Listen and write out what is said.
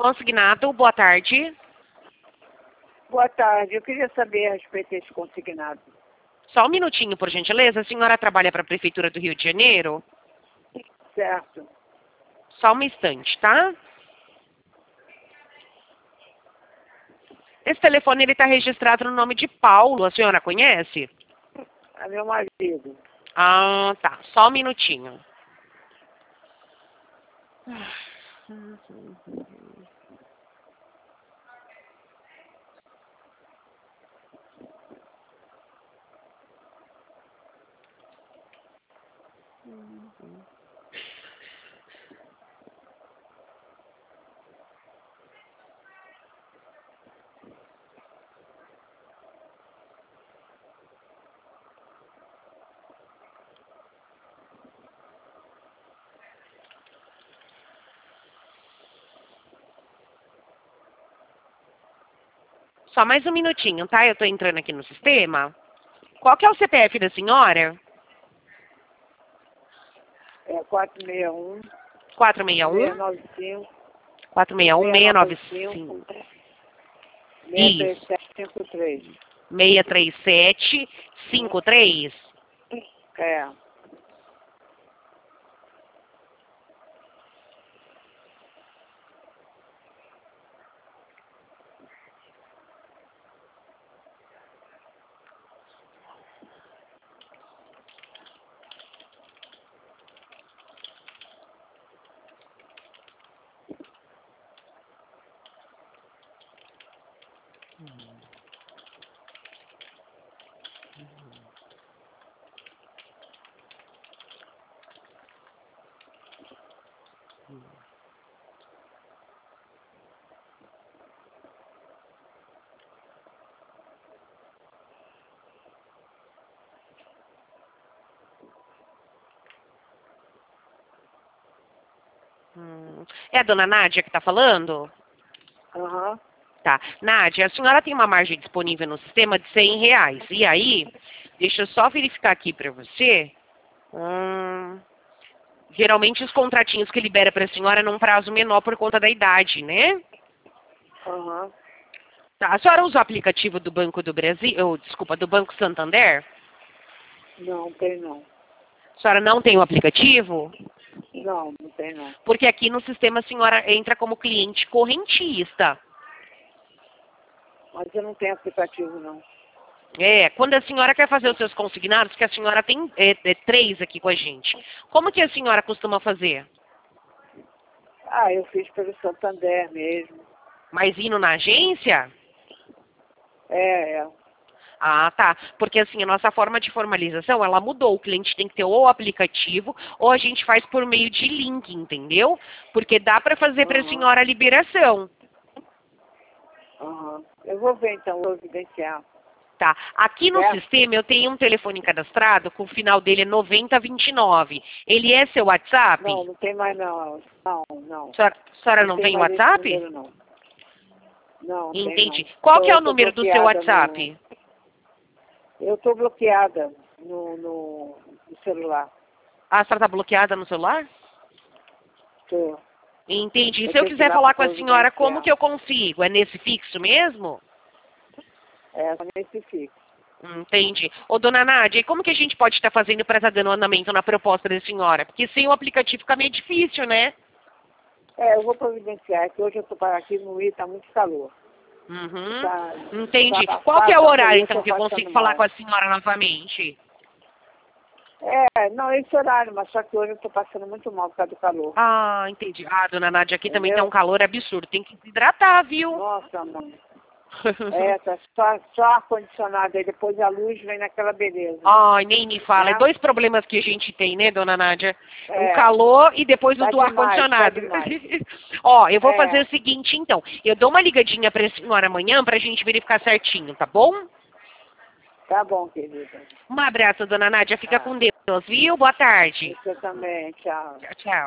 Consignado, boa tarde. Boa tarde. Eu queria saber a respeito desse consignado. Só um minutinho, por gentileza. A senhora trabalha para a Prefeitura do Rio de Janeiro? Certo. Só um instante, tá? Esse telefone ele está registrado no nome de Paulo. A senhora conhece? É meu marido. Ah, tá. Só um minutinho. Só mais um minutinho, tá? Eu estou entrando aqui no sistema. Qual que é o CPF da senhora? É 461 461 695 461 695 Isso. 63753. 63753. É. É a dona Nádia que está falando? Aham. Tá. Nádia, a senhora tem uma margem disponível no sistema de R$ 100. E aí, deixa eu só verificar aqui para você. Geralmente os contratinhos que libera para a senhora é num prazo menor por conta da idade, né? Aham. Tá. A senhora usa o aplicativo do Banco do Brasil, desculpa, do Banco Santander? Não, tem não. A senhora não tem o aplicativo? Não, não tem não. Porque aqui no sistema a senhora entra como cliente correntista. Mas eu não tenho aplicativo não. É, quando a senhora quer fazer os seus consignados, que a senhora tem 3 aqui com a gente, como que a senhora costuma fazer? Ah, eu fiz pelo Santander mesmo. Mas indo na agência? É. Ah, tá. Porque assim, a nossa forma de formalização, ela mudou. O cliente tem que ter ou o aplicativo, ou a gente faz por meio de link, entendeu? Porque dá para fazer para a senhora a liberação. Aham. Eu vou ver então, vou evidenciar. Tá. Aqui no É. sistema eu tenho um telefone cadastrado, com o final dele é 9029. Ele é seu WhatsApp? Não, não tem mais não. Não. A senhora não tem tem mais esse WhatsApp? número, não. Não, Entendi. tem não. Qual que é Eu o tô número do seu bloqueada WhatsApp? Eu estou bloqueada no celular. Ah, a senhora está bloqueada no celular? Tô. Entendi. Eu Se eu tenho que ir quiser lá falar com pra a senhora, como providenciar. que eu consigo? É nesse fixo mesmo? É, só nesse fixo. Entendi. Ô, dona Nádia, e como que a gente pode estar fazendo para estar dando andamento na proposta da senhora? Porque sem o aplicativo fica meio difícil, né? É, eu vou providenciar, que hoje eu estou aqui no Rio, está muito calor. Uhum. Entendi. Tá Qual que é o horário, então, eu que eu tô consigo passando falar mal. com a senhora novamente? É, não, esse horário, mas só que hoje eu estou passando muito mal por causa do calor. Ah, entendi. Ah, dona Nádia, aqui também tá Entendeu? um calor absurdo. Tem que se hidratar, viu? Nossa, mãe. É, tá só ar-condicionado, aí depois a luz vem naquela beleza. Ai, nem me fala. É Né? 2 problemas que a gente tem, né, dona Nádia? É. O calor e depois Tá o do demais, ar-condicionado. tá demais. Ó, eu vou É. fazer o seguinte, então. Eu dou uma ligadinha pra senhora amanhã pra gente verificar certinho, tá bom? Tá bom, querida. Um abraço, dona Nádia. Fica Tá. com Deus, viu? Boa tarde. Você também, tchau. Tchau, tchau.